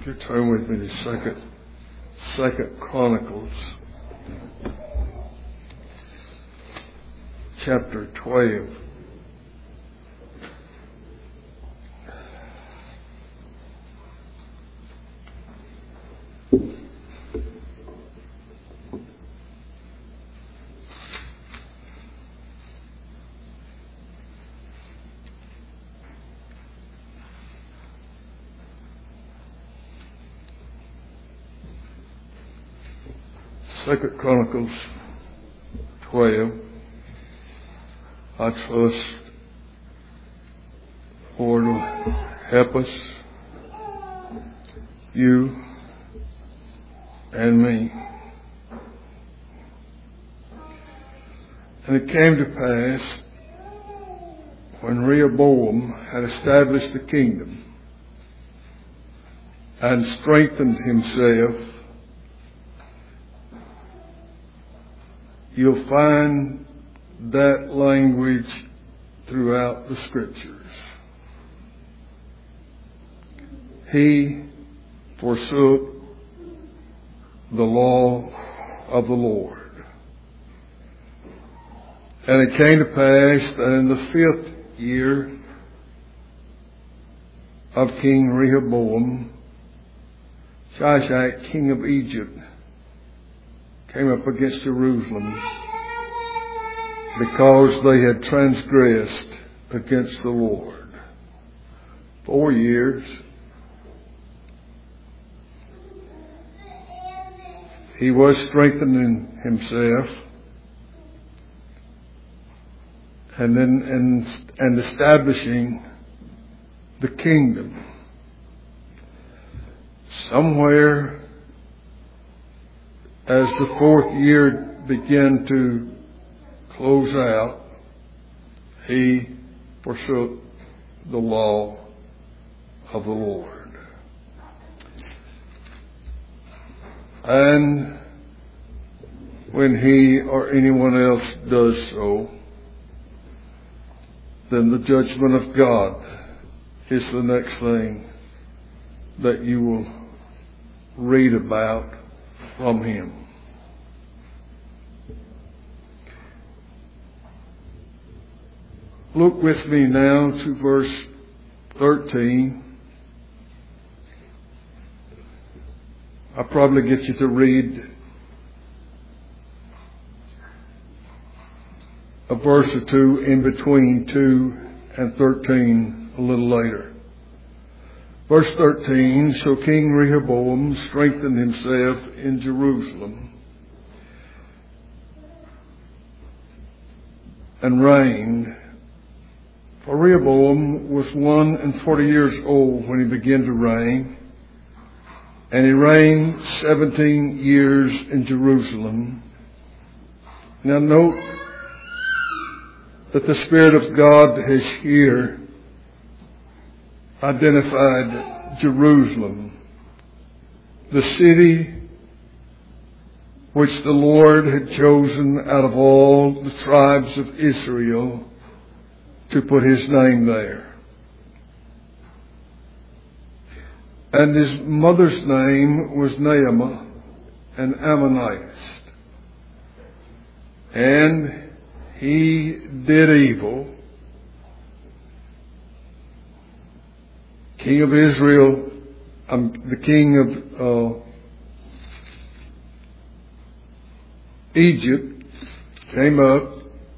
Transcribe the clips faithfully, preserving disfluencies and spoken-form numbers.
If you turn with me to Second, Second Chronicles, chapter twelve. Second Chronicles twelve. I trust Lord will help us, you and me. And it came to pass, when Rehoboam had established the kingdom and strengthened himself, you'll find that language throughout the Scriptures. He forsook the law of the Lord. And it came to pass that in the fifth year of King Rehoboam, Shishak, king of Egypt, came up against Jerusalem because they had transgressed against the Lord. Four years. He was strengthening himself and then and, and establishing the kingdom. Somewhere as the fourth year began to close out, he forsook the law of the Lord. And when he or anyone else does so, then the judgment of God is the next thing that you will read about from him. Look with me now to verse thirteen. I'll probably get you to read a verse or two in between two and thirteen a little later. Verse thirteen, so King Rehoboam strengthened himself in Jerusalem and reigned. For Rehoboam was one and forty years old when he began to reign, and he reigned seventeen years in Jerusalem. Now note that the Spirit of God has here identified Jerusalem, the city which the Lord had chosen out of all the tribes of Israel to put his name there. And his mother's name was Naamah, an Ammonitess. And he did evil. King of Israel, um, the king of uh, Egypt came up.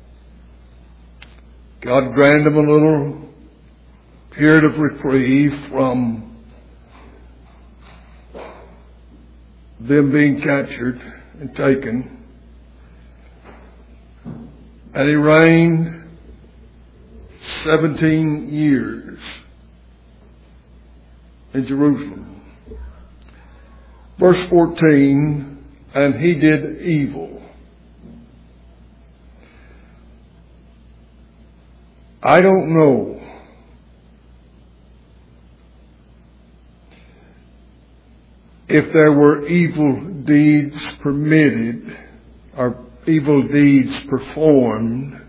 God granted him a little period of reprieve from them being captured and taken. And he reigned seventeen years in Jerusalem. Verse fourteen, and he did evil. I don't know if there were evil deeds permitted or evil deeds performed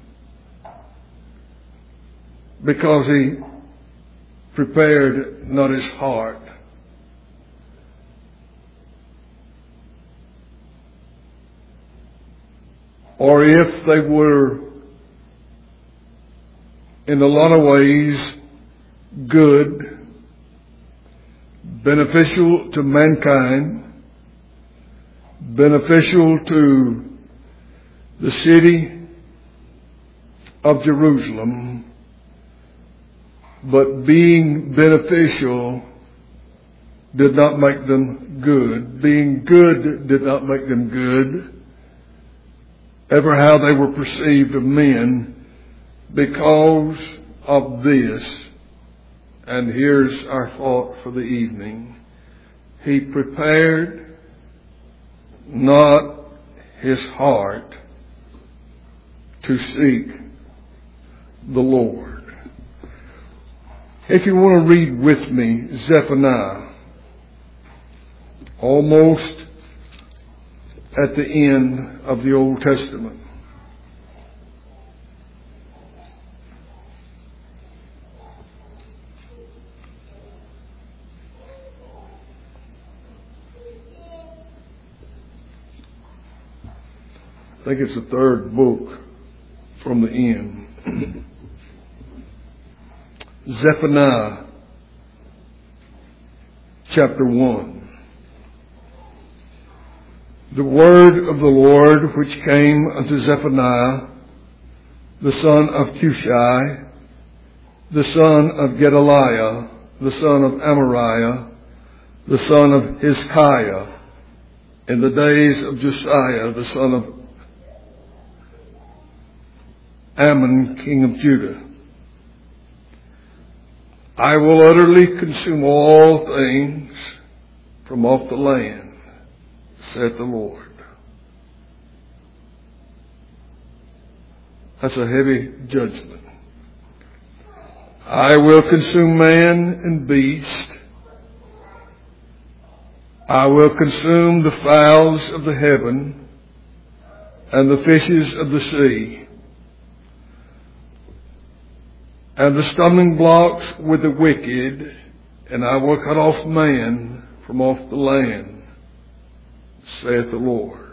because he prepared not his heart or if they were in a lot of ways good, beneficial to mankind, beneficial to the city of Jerusalem, but being beneficial did not make them good. Being good did not make them good. Ever how they were perceived of men because of this. And here's our thought for the evening. He prepared not his heart to seek the Lord. If you want to read with me Zephaniah, almost at the end of the Old Testament. I think it's the third book from the end. Zephaniah chapter one. The word of the Lord which came unto Zephaniah, the son of Cushi, the son of Gedaliah, the son of Amariah, the son of Hizkiah, in the days of Josiah, the son of Ammon, king of Judah. I will utterly consume all things from off the land, saith the Lord. That's a heavy judgment. I will consume man and beast. I will consume the fowls of the heaven and the fishes of the sea, and the stumbling blocks with the wicked, and I will cut off man from off the land, saith the Lord.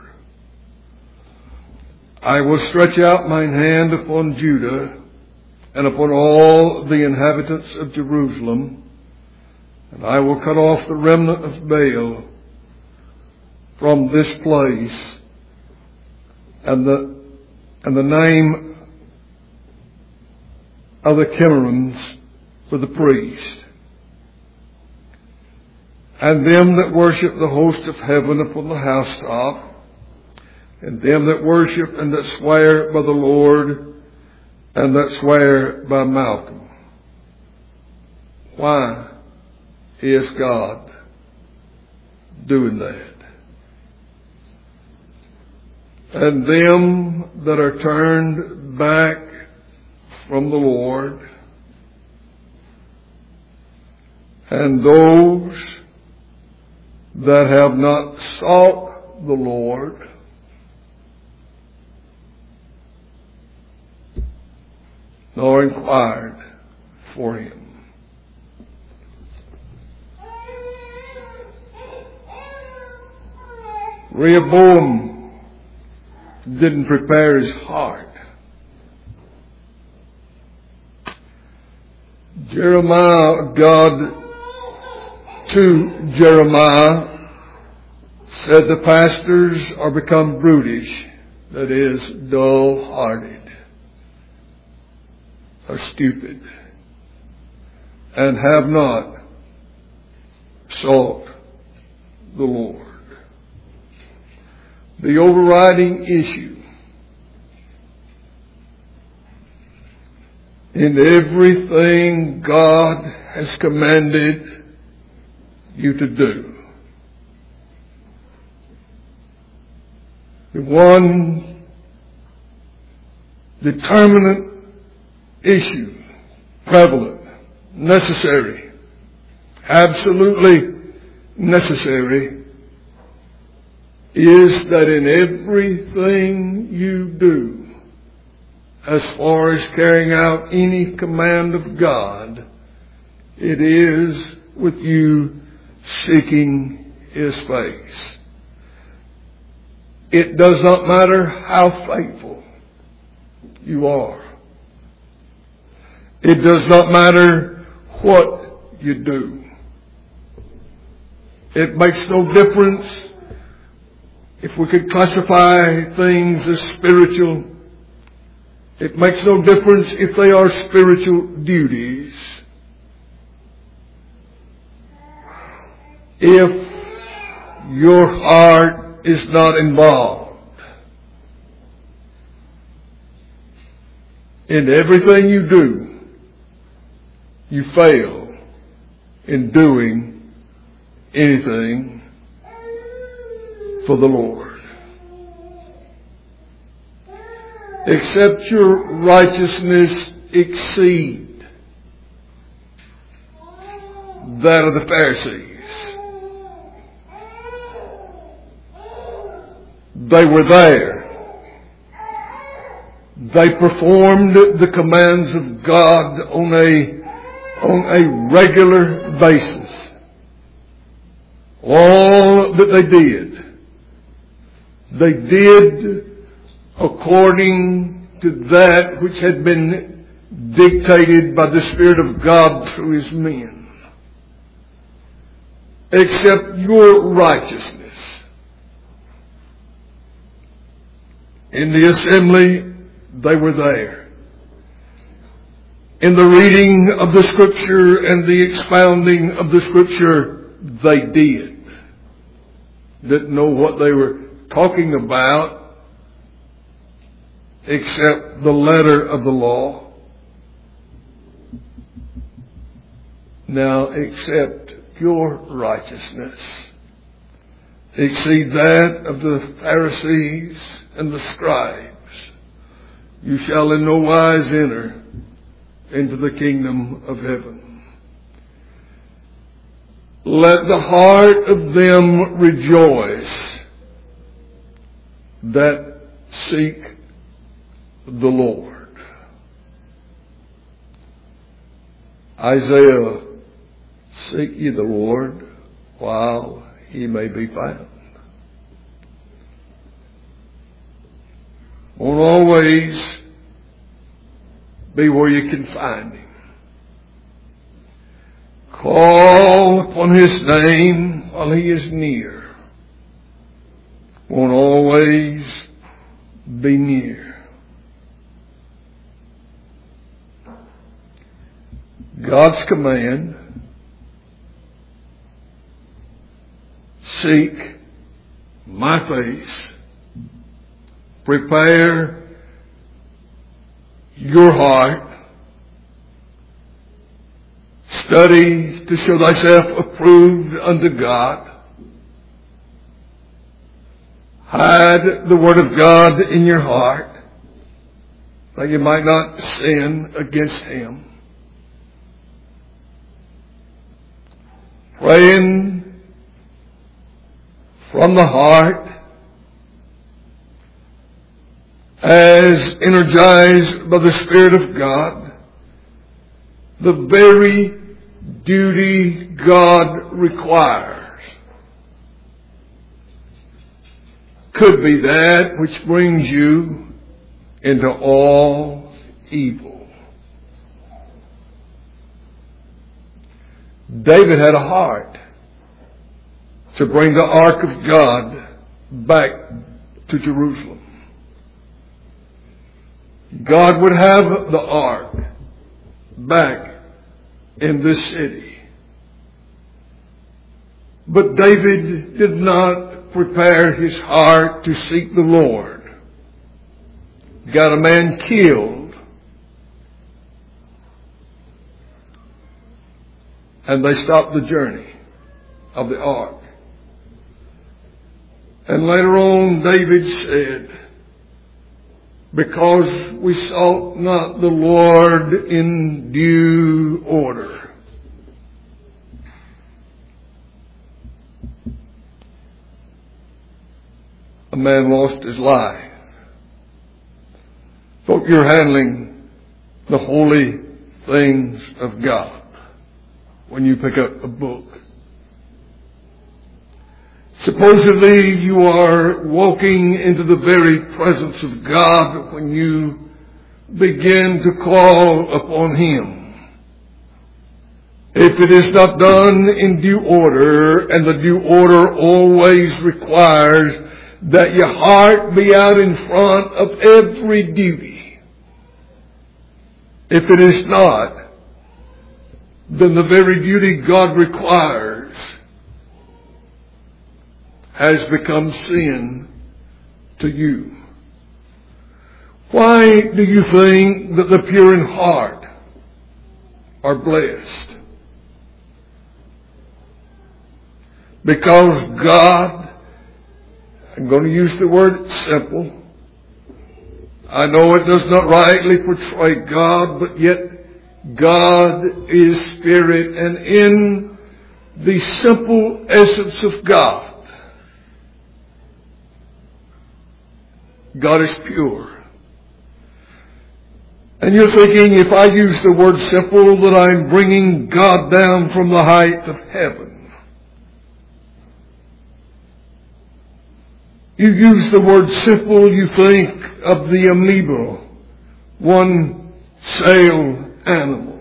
I will stretch out mine hand upon Judah and upon all the inhabitants of Jerusalem, and I will cut off the remnant of Baal from this place, and the and the name of the Chemarims for the priest, and them that worship the host of heaven upon the housetop, and them that worship and that swear by the Lord, and that swear by Malcolm. Why is God doing that? And them that are turned back from the Lord, and those that have not sought the Lord, nor inquired for him. Rehoboam didn't prepare his heart. Jeremiah, God to Jeremiah said the pastors are become brutish, that is, dull-hearted, are stupid, and have not sought the Lord. The overriding issue in everything God has commanded you to do, the one determinant issue, prevalent, necessary, absolutely necessary, is that in everything you do, as far as carrying out any command of God, it is with you seeking His face. It does not matter how faithful you are. It does not matter what you do. It makes no difference if we could classify things as spiritual. It makes no difference if they are spiritual duties. If your heart is not involved in everything you do, you fail in doing anything for the Lord. Except your righteousness exceed that of the Pharisees. They were there. They performed the commands of God on a, on a regular basis. All that they did, they did according to that which had been dictated by the Spirit of God through His men. Except your righteousness. In the assembly, they were there. In the reading of the Scripture and the expounding of the Scripture, they did. Didn't know what they were talking about except the letter of the law. Now, except your righteousness exceed that of the Pharisees and the scribes, you shall in no wise enter into the kingdom of heaven. Let the heart of them rejoice that seek the Lord. Isaiah, seek ye the Lord while He may be found. Won't always be where you can find Him. Call upon His name while He is near. Won't always be near. God's command, seek my face, prepare your heart, study to show thyself approved unto God, hide the word of God in your heart, that you might not sin against Him. Praying from the heart, as energized by the Spirit of God, the very duty God requires could be that which brings you into all evil. David had a heart to bring the ark of God back to Jerusalem. God would have the ark back in this city. But David did not prepare his heart to seek the Lord. Got a man killed. And they stopped the journey of the ark. And later on, David said, because we sought not the Lord in due order. A man lost his life. Folk, you're handling the holy things of God when you pick up a book. Supposedly you are walking into the very presence of God when you begin to call upon Him. If it is not done in due order, and the due order always requires that your heart be out in front of every duty. If it is not, then the very duty God requires has become sin to you. Why do you think that the pure in heart are blessed? Because God, I'm going to use the word simple. I know it does not rightly portray God, but yet God is Spirit, and in the simple essence of God, God is pure. And you're thinking, if I use the word simple, that I'm bringing God down from the height of heaven. You use the word simple, you think of the amoeba, one cell animal.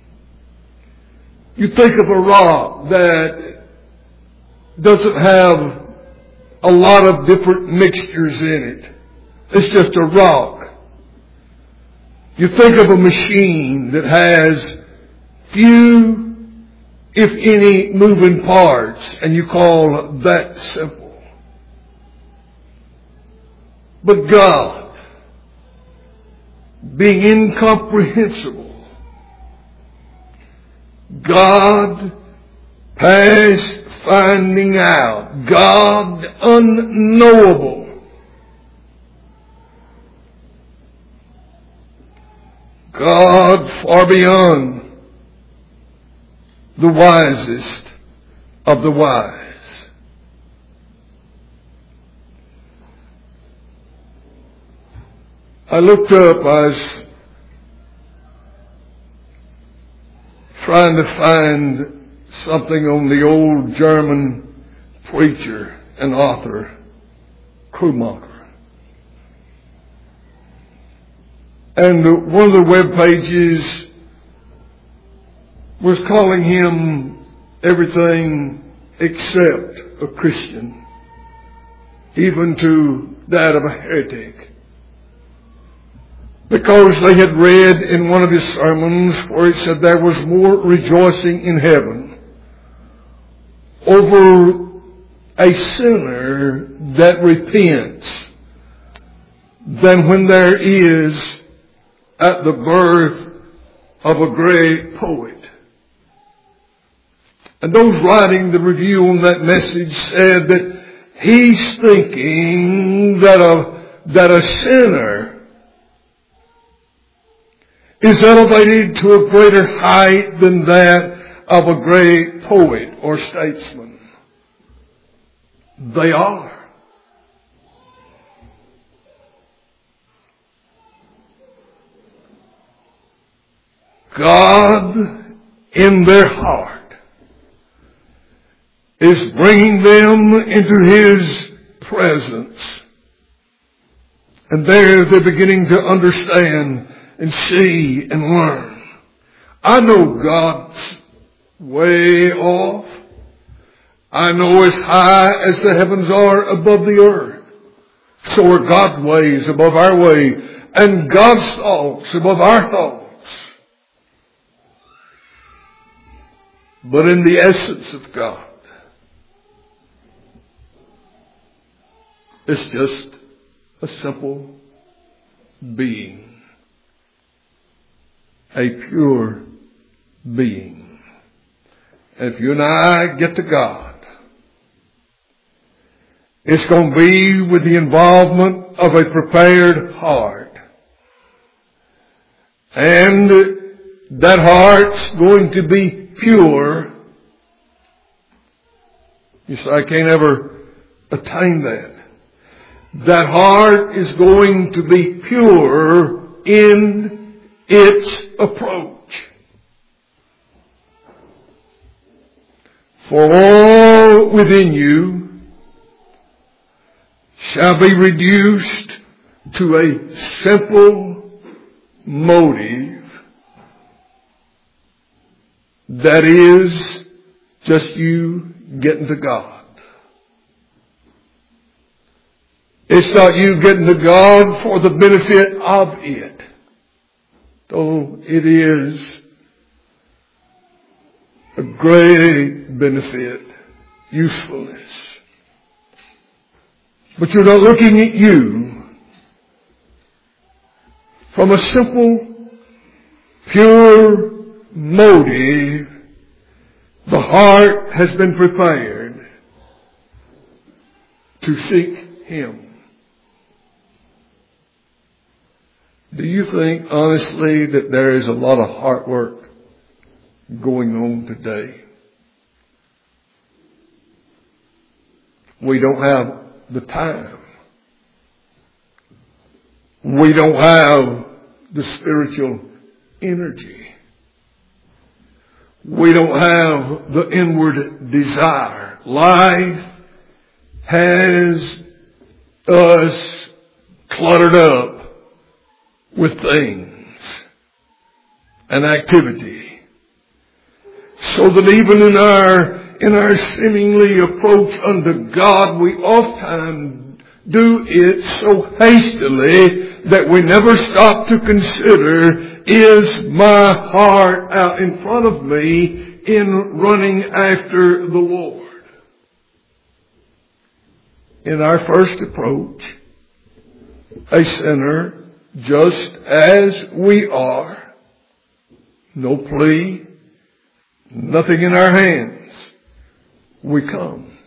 You think of a rock that doesn't have a lot of different mixtures in it. It's just a rock. You think of a machine that has few, if any, moving parts, and you call that simple. But God, being incomprehensible, God past finding out, God unknowable, God far beyond the wisest of the wise. I looked up, I was trying to find something on the old German preacher and author, Krummacher. And one of the web pages was calling him everything except a Christian, even to that of a heretic. Because they had read in one of his sermons where it said there was more rejoicing in heaven over a sinner that repents than when there is at the birth of a great poet. And those writing the review on that message said that he's thinking that a, that a sinner is elevated to a greater height than that of a great poet or statesman. They are. God in their heart is bringing them into His presence. And there they're beginning to understand and see and learn. I know God's way off. I know as high as the heavens are above the earth, so are God's ways above our way, and God's thoughts above our thoughts. But in the essence of God, it's just a simple being. A pure being. And if you and I get to God, it's going to be with the involvement of a prepared heart. And that heart's going to be pure. You say, I can't ever attain that. That heart is going to be pure in its approach. For all within you shall be reduced to a simple motive that is just you getting to God. It's not you getting to God for the benefit of it, though it is a great benefit, usefulness. But you're not looking at you from a simple, pure motive. The heart has been prepared to seek Him. Do you think, honestly, that there is a lot of heart work going on today? We don't have the time. We don't have the spiritual energy. We don't have the inward desire. Life has us cluttered up with things and activity, so that even in our in our seemingly approach unto God, we oftentimes do it so hastily that we never stop to consider, is my heart out in front of me in running after the Lord? In our first approach, a sinner just as we are, no plea, nothing in our hands, we come.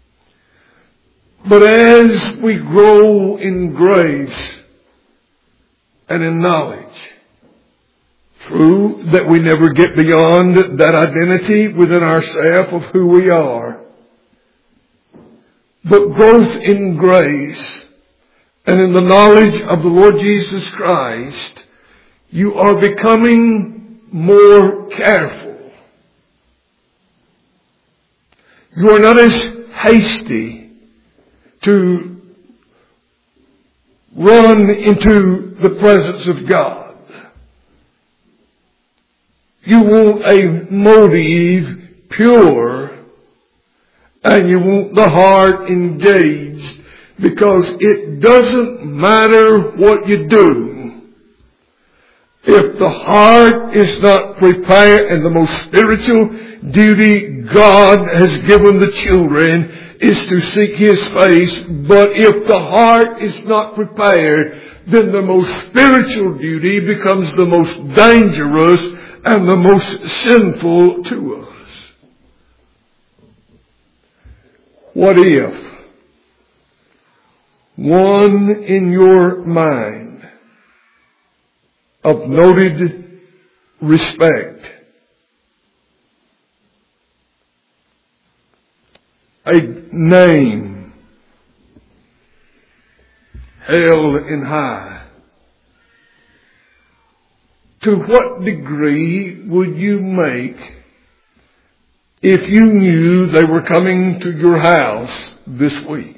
But as we grow in grace and in knowledge, true that we never get beyond that identity within ourselves of who we are, but growth in grace and in the knowledge of the Lord Jesus Christ, you are becoming more careful. You are not as hasty to run into the presence of God. You want a motive pure, and you want the heart engaged, because it doesn't matter what you do. If the heart is not prepared, and the most spiritual duty God has given the children is to seek His face, but if the heart is not prepared, then the most spiritual duty becomes the most dangerous and the most sinful to us. What if one in your mind of noted respect, a name held in high, to what degree would you make if you knew they were coming to your house this week?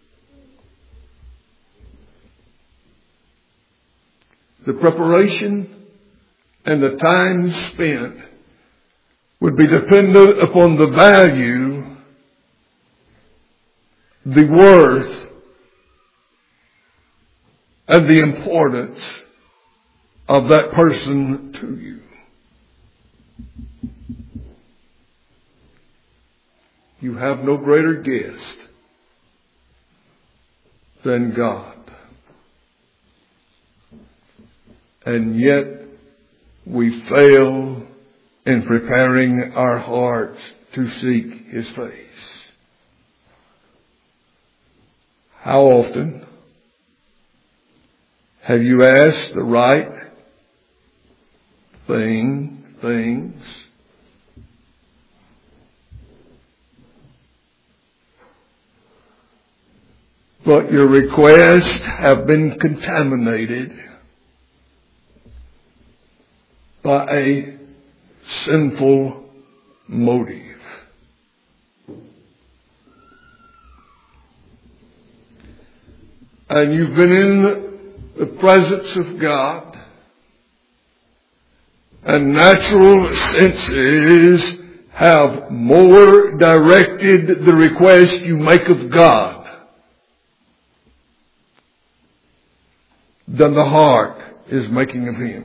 The preparation and the time spent would be dependent upon the value, the worth, and the importance of that person to you. You have no greater guest than God. And yet we fail in preparing our hearts to seek His face. How often have you asked the right thing, things, but your requests have been contaminated by a sinful motive? and you've been in the presence of God, and natural senses have more directed the request you make of God than the heart is making of Him.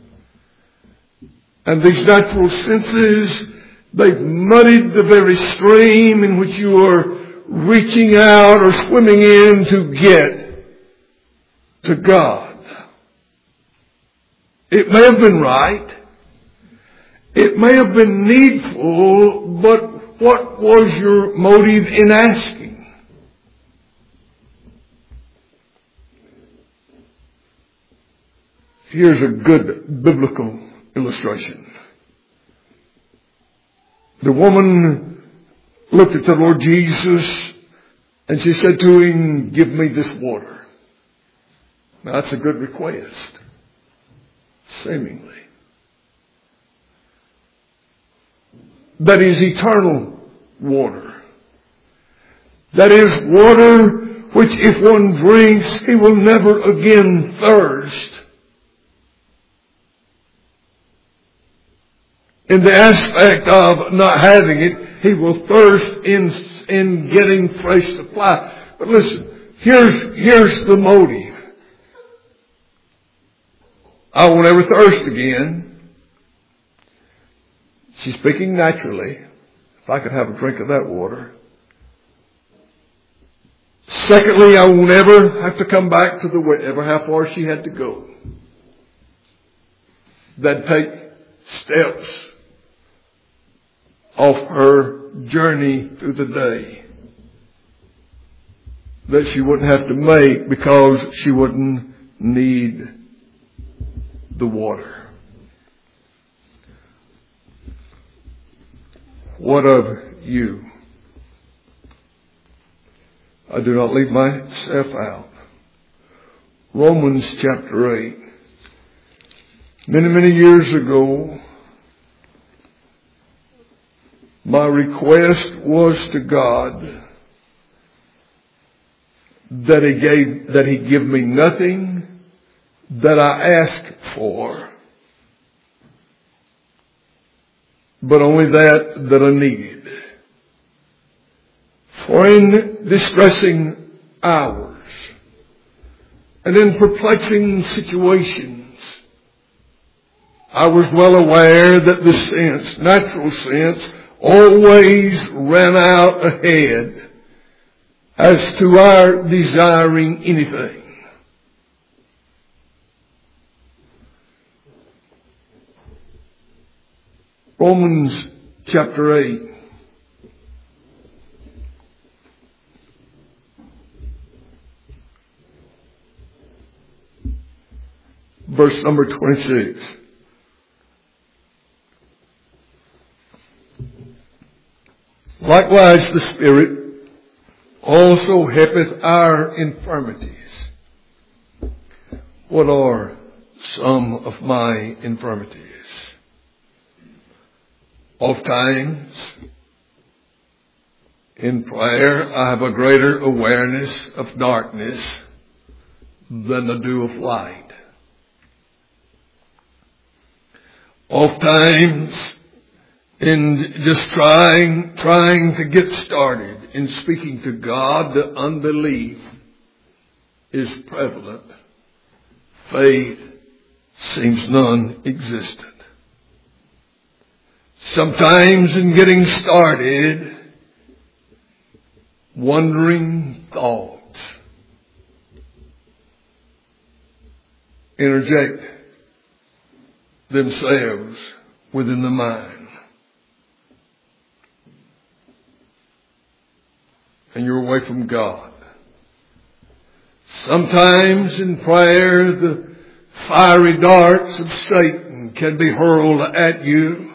And these natural senses, they've muddied the very stream in which you are reaching out or swimming in to get to God. It may have been right. It may have been needful, but what was your motive in asking? Here's a good biblical illustration. The woman looked at the Lord Jesus and she said to Him, "Give me this water." Now that's a good request, seemingly. That is eternal water. That is water which if one drinks, he will never again thirst. In the aspect of not having it, he will thirst in, in getting fresh supply. But listen, here's, here's the motive. I will never thirst again. She's speaking naturally. If I could have a drink of that water. Secondly, I will never have to come back to the well, ever how far she had to go. That'd take steps off her journey through the day that she wouldn't have to make because she wouldn't need the water. What of you? I do not leave myself out. Romans chapter eight. Many, many years ago, my request was to God that He gave, that He give me nothing that I asked for, but only that that I needed. For in distressing hours and in perplexing situations, I was well aware that the sense, natural sense, always ran out ahead as to our desiring anything. Romans chapter eight. Verse number twenty-six. Likewise the Spirit also helpeth our infirmities. What are some of my infirmities? Oftentimes, in prayer, I have a greater awareness of darkness than I do of light. Oftentimes, in just trying, trying to get started in speaking to God, the unbelief is prevalent. Faith seems non-existent. Sometimes in getting started, wandering thoughts interject themselves within the mind. And you're away from God. Sometimes in prayer, the fiery darts of Satan can be hurled at you.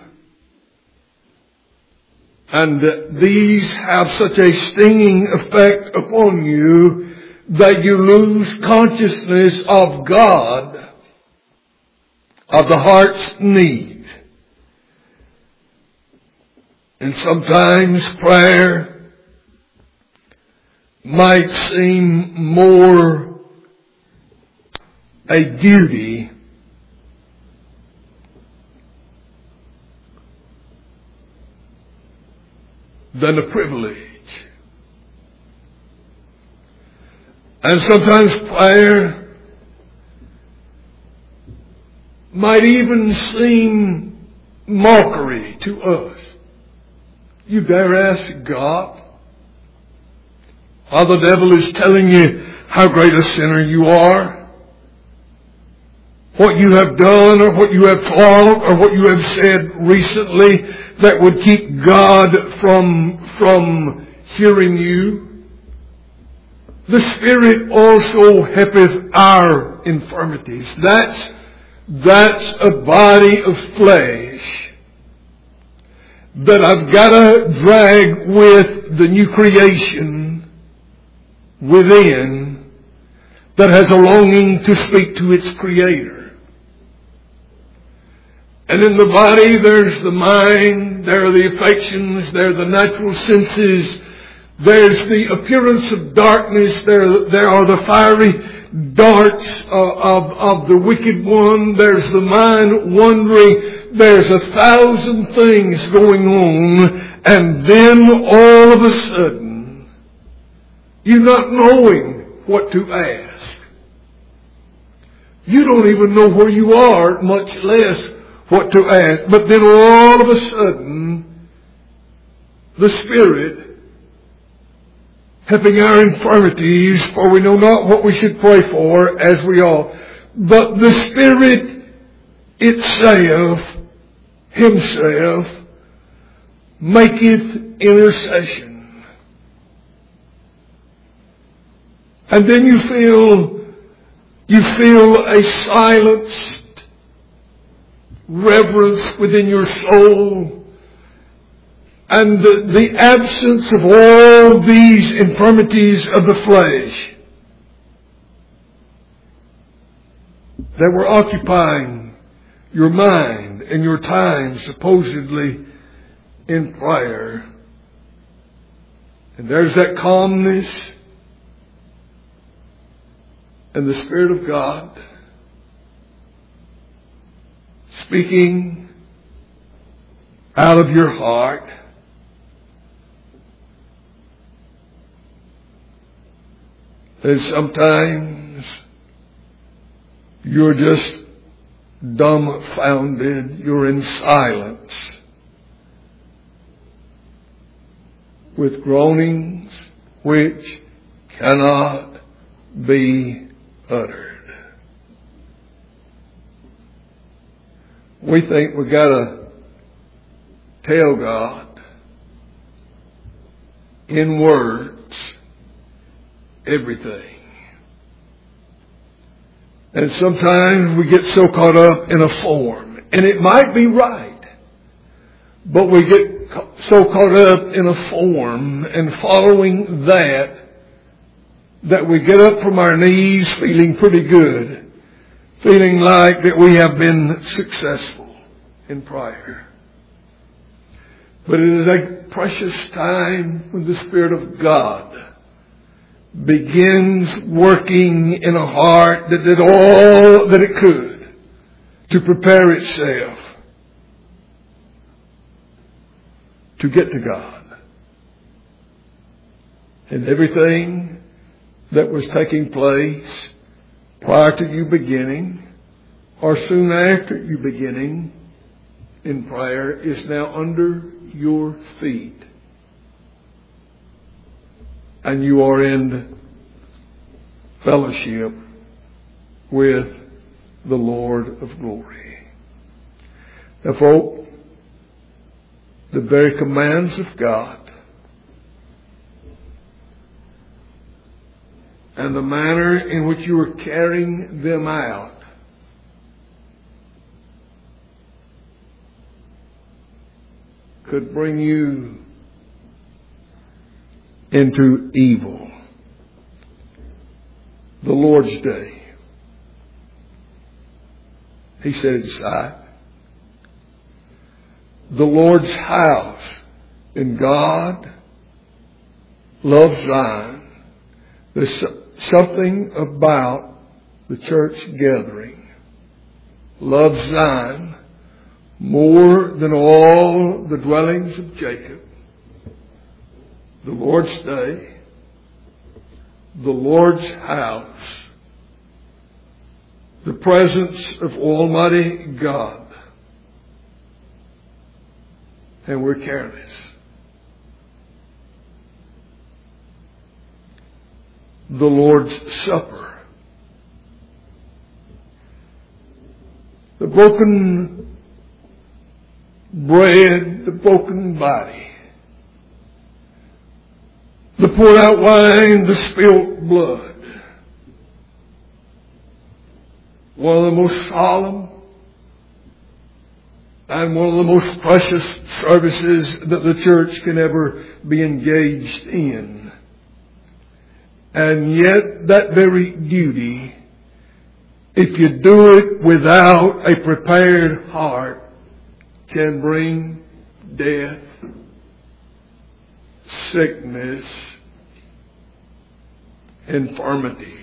And these have such a stinging effect upon you that you lose consciousness of God, of the heart's need. And sometimes prayer might seem more a duty than a privilege. And sometimes prayer might even seem mockery to us. You dare ask God while the devil is telling you how great a sinner you are, what you have done or what you have thought or what you have said recently that would keep God from, from hearing you. The Spirit also helpeth our infirmities. That's, that's a body of flesh that I've got to drag with the new creation within that has a longing to speak to its Creator. And in the body there's the mind, there are the affections, there are the natural senses, there's the appearance of darkness, there, there are the fiery darts of, of, of the wicked one, there's the mind wandering, there's a thousand things going on, and then all of a sudden, you're not knowing what to ask. You don't even know where you are, much less what to ask. But then all of a sudden, the Spirit, helping our infirmities, for we know not what we should pray for as we ought, but the Spirit itself, Himself, maketh intercession. And then you feel, you feel a silenced reverence within your soul, and the, the absence of all these infirmities of the flesh that were occupying your mind and your time supposedly in prayer. And there's that calmness and the Spirit of God speaking out of your heart. And sometimes you're just dumbfounded. You're in silence with groanings which cannot be uttered. We think we've got to tell God in words everything. And sometimes we get so caught up in a form. And it might be right. But we get so caught up in a form and following that, that we get up from our knees feeling pretty good. Feeling like that we have been successful in prayer. But it is a precious time when the Spirit of God begins working in a heart that did all that it could to prepare itself to get to God. And everything that was taking place prior to you beginning or soon after you beginning in prayer is now under your feet. And you are in fellowship with the Lord of glory. Therefore, the very commands of God and the manner in which you are carrying them out could bring you into evil. The Lord's Day, He set it aside. The Lord's house, and God loves Zion. There's something about the church gathering, loves Zion more than all the dwellings of Jacob, the Lord's day, the Lord's house, the presence of Almighty God, and we're careless. The Lord's Supper, the broken bread, the broken body, the poured out wine, the spilt blood. One of the most solemn and one of the most precious services that the church can ever be engaged in. And yet that very duty, if you do it without a prepared heart, can bring death, sickness, infirmities.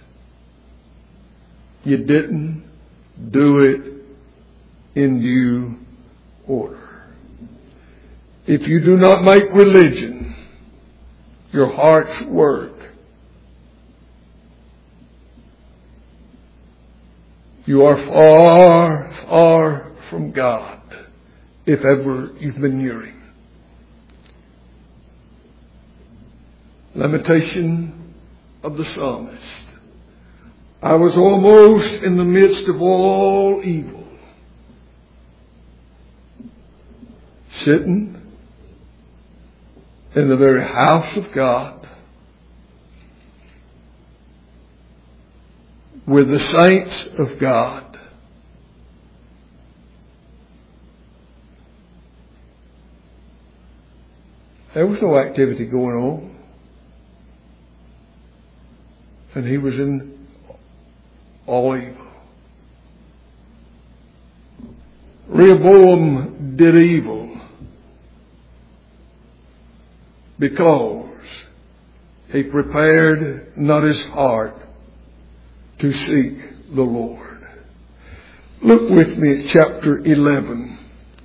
You didn't do it in due order. If you do not make religion your heart's work, you are far, far from God, if ever you've been near Him. Lamentation of the psalmist. I was almost in the midst of all evil, sitting in the very house of God with the saints of God, there was no activity going on, and he was in all evil. Rehoboam did evil because he prepared not his heart to seek the Lord. Look with me at chapter eleven.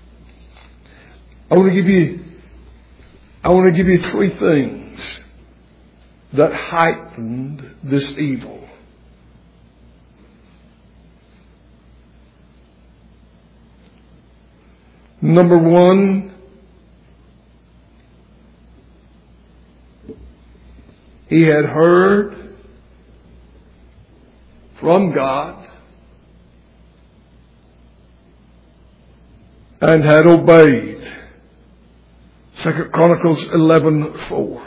I want to give you, I want to give you three things that heightened this evil. Number one, he had heard from God and had obeyed. Second Chronicles eleven four.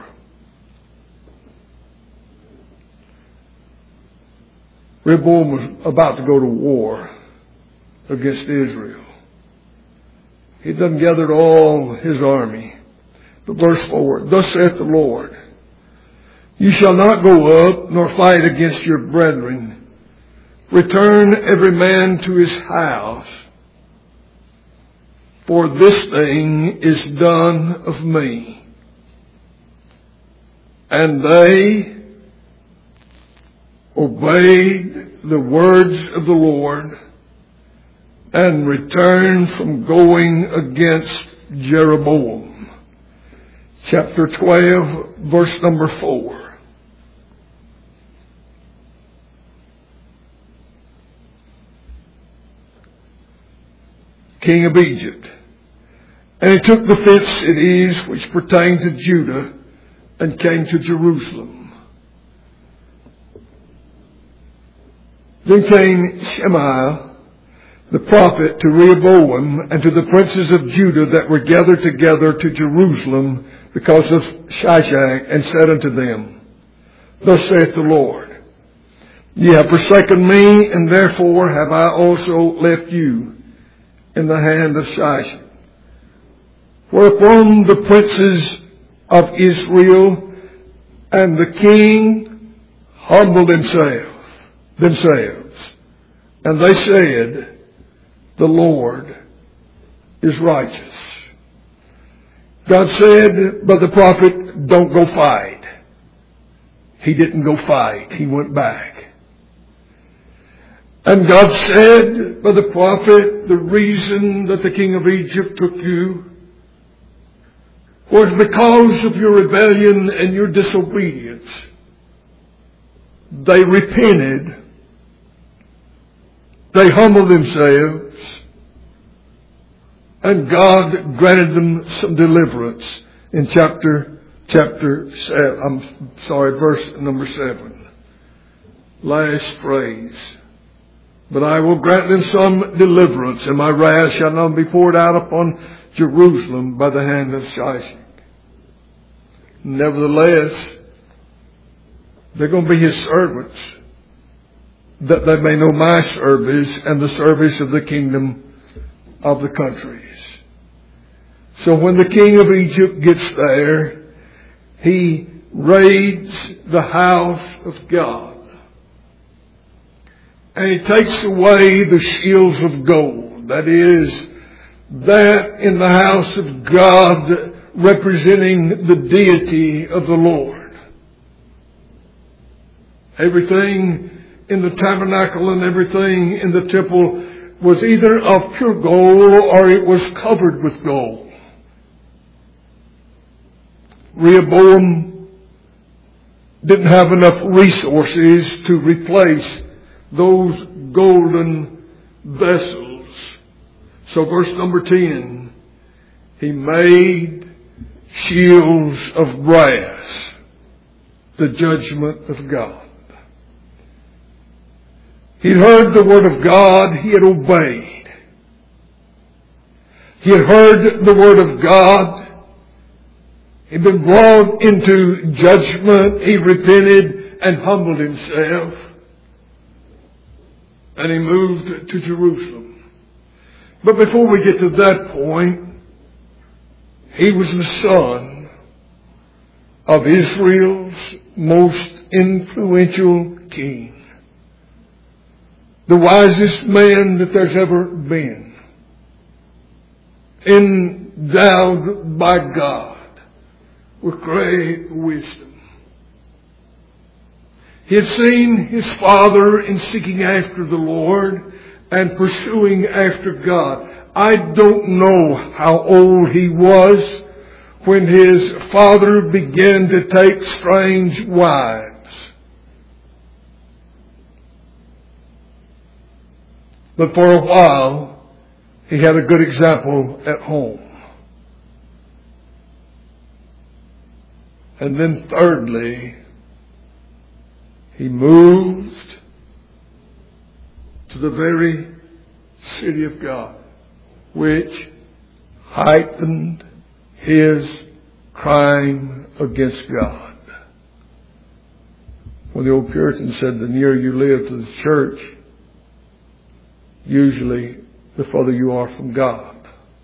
Rehoboam was about to go to war against Israel. He done gathered all his army. But verse four, thus saith the Lord, you shall not go up nor fight against your brethren. Return every man to his house. For this thing is done of me. And they obeyed the words of the Lord and returned from going against Jeroboam. Chapter twelve, verse number four. King of Egypt. And he took the fenced cities which pertained to Judah and came to Jerusalem. Then came Shemaiah the prophet to Rehoboam and to the princes of Judah that were gathered together to Jerusalem because of Shishak, and said unto them, thus saith the Lord, ye have forsaken me, and therefore have I also left you in the hand of Shishak. Whereupon the princes of Israel and the king humbled themselves, themselves, and they said, the Lord is righteous. God said, but the prophet, don't go fight. He didn't go fight. He went back. And God said by the prophet, the reason that the king of Egypt took you was because of your rebellion and your disobedience. They repented. They humbled themselves. And God granted them some deliverance in chapter, chapter seven. I'm sorry, verse number seven. Last phrase. But I will grant them some deliverance, and my wrath shall not be poured out upon Jerusalem by the hand of Shishak. Nevertheless, they're going to be his servants, that they may know my service and the service of the kingdom of the countries. So when the king of Egypt gets there, he raids the house of God. And he takes away the shields of gold. That is, that in the house of God representing the deity of the Lord. Everything in the tabernacle and everything in the temple was either of pure gold or it was covered with gold. Rehoboam didn't have enough resources to replace those golden vessels. So verse number ten, he made shields of brass, the judgment of God. He'd heard the word of God, he had obeyed. He had heard the word of God, he'd been brought into judgment, he repented and humbled himself. And he moved to Jerusalem. But before we get to that point, he was the son of Israel's most influential king. The wisest man that there's ever been. Endowed by God with great wisdom. He had seen his father in seeking after the Lord and pursuing after God. I don't know how old he was when his father began to take strange wives. But for a while, he had a good example at home. And then thirdly, he moved to the very city of God, which heightened his crime against God. When the old Puritan said, the nearer you live to the church, usually the further you are from God.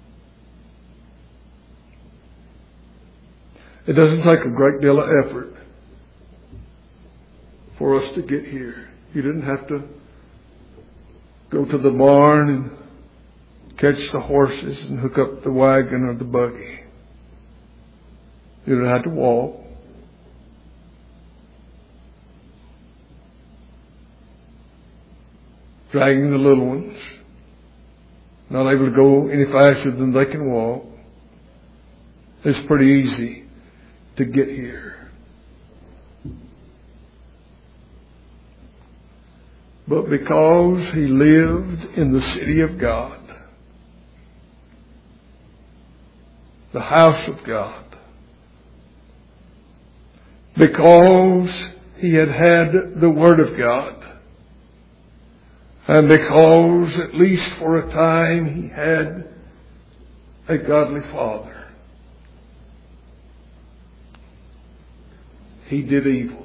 It doesn't take a great deal of effort for us to get here. You didn't have to go to the barn and catch the horses and hook up the wagon or the buggy. You didn't have to walk. Dragging the little ones, not able to go any faster than they can walk. It's pretty easy to get here. But because he lived in the city of God, the house of God, because he had had the Word of God, and because, at least for a time, he had a godly father, he did evil.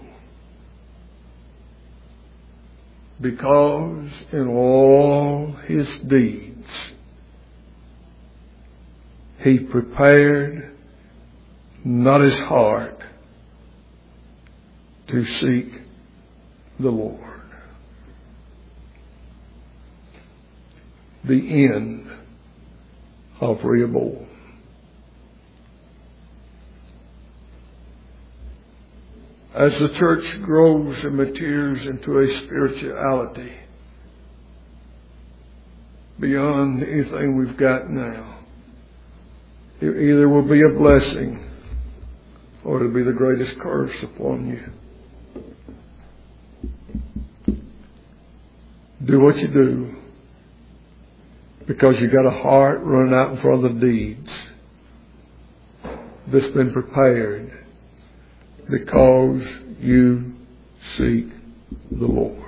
Because in all his deeds, he prepared not his heart to seek the Lord. The end of Rehoboam. As the church grows and matures into a spirituality, beyond anything we've got now. It either will be a blessing or it'll be the greatest curse upon you. Do what you do because you got a heart running out in front of the deeds that's been prepared because you seek the Lord.